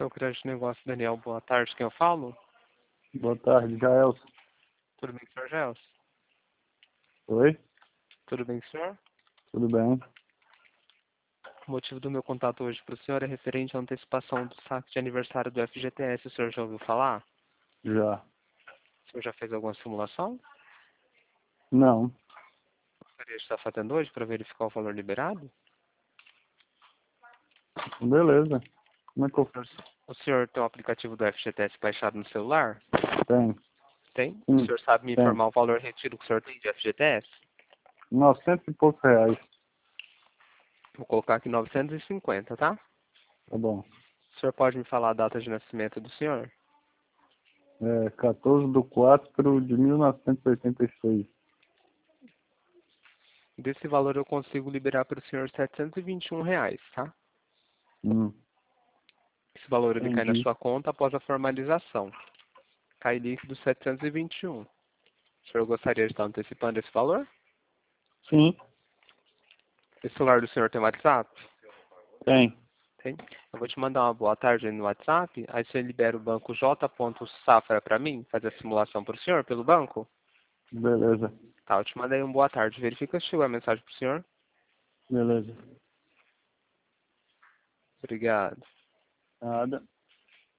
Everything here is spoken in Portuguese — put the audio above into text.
Seu grande negócio, Daniel, boa tarde. Quem eu falo? Boa tarde, Jaelson. Tudo bem, senhor Gelson? Oi? Tudo bem, senhor? Tudo bem? O motivo do meu contato hoje para o senhor é referente à antecipação do saque de aniversário do FGTS. O senhor já ouviu falar? Já. O senhor já fez alguma simulação? Não. Gostaria de estar fazendo hoje para verificar o valor liberado? Beleza. Como é que eu O senhor tem o aplicativo do FGTS baixado no celular? tenho? Tem? O Sim, senhor sabe me tenho. informar o valor retido que o senhor tem de FGTS? 900 e poucos reais. Vou colocar aqui 950, tá? Tá bom. O senhor pode me falar a data de nascimento do senhor? 14/4/1986. Desse valor eu consigo liberar para o senhor R$ 721, tá? Hum, Esse valor ele cai na entendi. sua conta após a formalização. Cai líquido 721. O senhor gostaria de estar antecipando esse valor? Sim, Esse celular do senhor tem WhatsApp? tem. Tem? Eu vou te mandar uma boa tarde aí no WhatsApp. Aí você libera o banco J.Safra para mim, fazer a simulação para o senhor pelo banco? Beleza. Tá, eu te mandei um boa tarde. Verifica se chegou a mensagem para o senhor. Beleza. Obrigado. Nada.